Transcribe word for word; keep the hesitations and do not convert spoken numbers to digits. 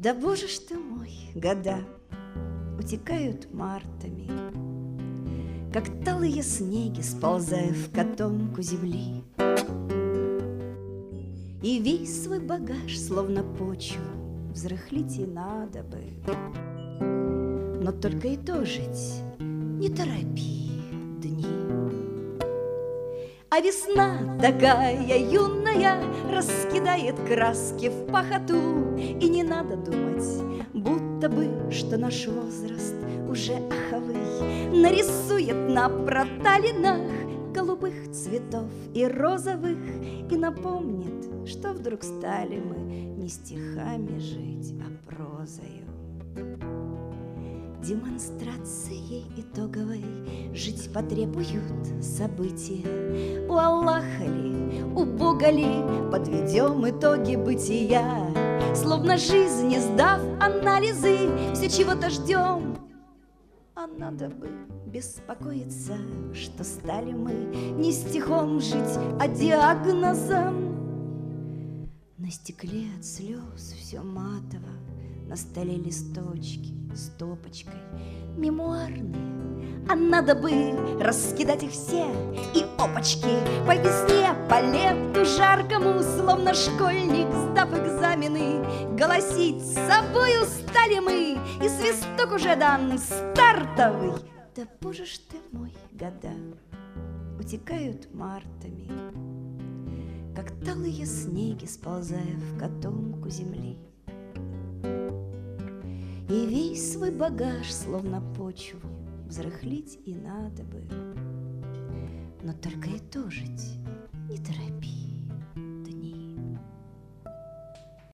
Да боже ж ты мой, года утекают мартами, как талые снеги, сползая в котомку земли. И весь свой багаж, словно почву, взрыхлить и надо бы. Но только и то жить, не торопи дни. А весна такая юная раскидает краски в пахоту, и не надо думать, будто бы, что наш возраст уже аховый нарисует на проталинах голубых цветов и розовых и напомнит, что вдруг стали мы не стихами жить, а прозою. Демонстрацией итоговой жить потребуют события. У Аллаха ли, у Бога ли подведем итоги бытия? Словно жизни, сдав анализы, все чего-то ждем. А надо бы беспокоиться, что стали мы не стихом жить, а диагнозом. На стекле от слез все матово, на столе листочки стопочкой мемуарные, а надо бы раскидать их все и опачки по весне, по лету жаркому, словно школьник, сдав экзамены, голосить с собою стали мы, и свисток уже дан стартовый. Да боже ж ты мой, года утекают мартами, как талые снеги, сползая в котомку земли. И весь свой багаж, словно почву, взрыхлить и надо бы. Но только и то жить не торопи.